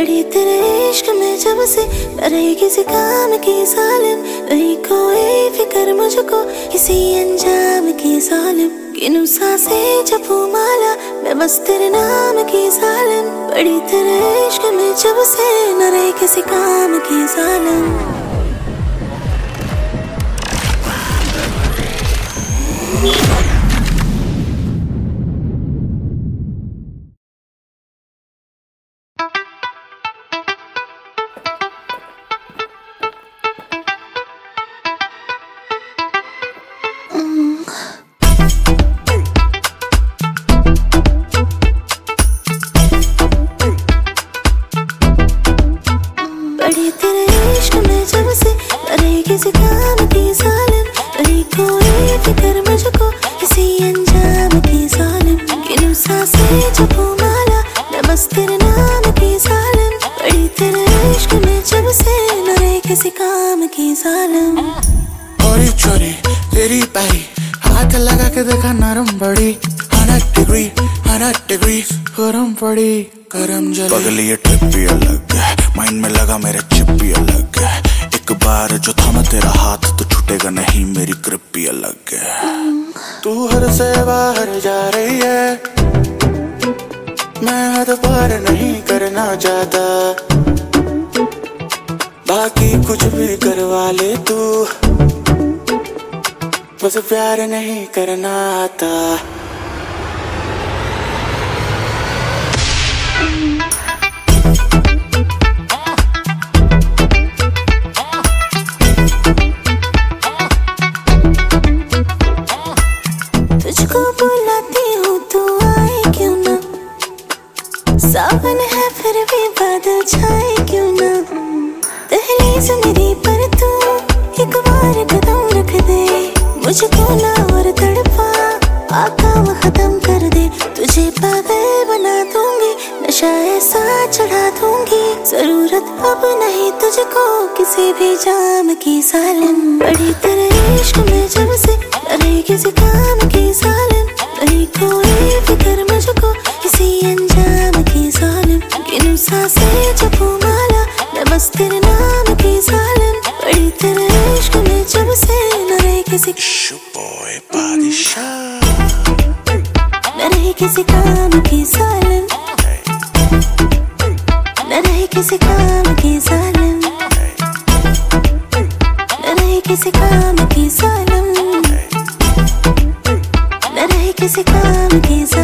पड़ी तेरे इश्क में जब से, न रही किसी काम की जालिम, नहीं कोई फिक्र मुझको किसी अंजाम की जालिम। गिनूं सांसें जपूं माला, मैं बस तेरे नाम की जालिम। पड़ी तेरे इश्क में जब से, न रही किसी काम की जालिम। पड़ी तेरे इश्क में जब से, न रही किसी काम की जालिम, नहीं कोई फिक्र मुझको किसी अंजाम की जालिम। गिनूं सांसें जपूं माला, मैं बस तेरे नाम की जालिम। पड़ी तेरे इश्क में जब से, न रही किसी काम की जालिम। चोरी चोरी तेरी पैरी, हाथ लगा के देखा नरम पड़ी। 100 डिग्री गरम पड़ी, गरम जली। पगली ये ट्रिप भी अलग है, माइंड में लगा मेरे चिप भी अलग है। एक बार जो थामा तेरा हाथ तो छूटेगा नहीं, मेरी ग्रिप भी अलग है। तू हद से बाहर जा रही है, मैं हद पार नहीं करना चाहता। बाकी कुछ भी करवा ले तू, बस प्यार नहीं करना आता। तुझको बुलाती हूँ तू आए क्यों ना, सावन है फिर भी बादल छाए क्यों ना। दहलीज मेरी पर तू एक बार कदम रख दे, मुझको ना और तड़पा, आका वो खत्म कर दे। तुझे पागल बना दूंगी, नशा ऐसा चढ़ा दूंगी, जरूरत अब नहीं तुझको किसी भी जाम की जालिम। पड़ी तेरे इश्क में जब से, न रही किसी काम की जालिम, नहीं कोई फिक्र मुझको किसी अंजाम की जालिम। गिनूं सांसें जपूं माला, मैं बस तेरे नाम की जालिम। पड़ी तेरे इश्क में जब से, न रही किसी न रही किसी काम की जालिम, न रही किसी काम की जालिम, न रही किसी काम की जालिम, न रही किसी काम की जालिम।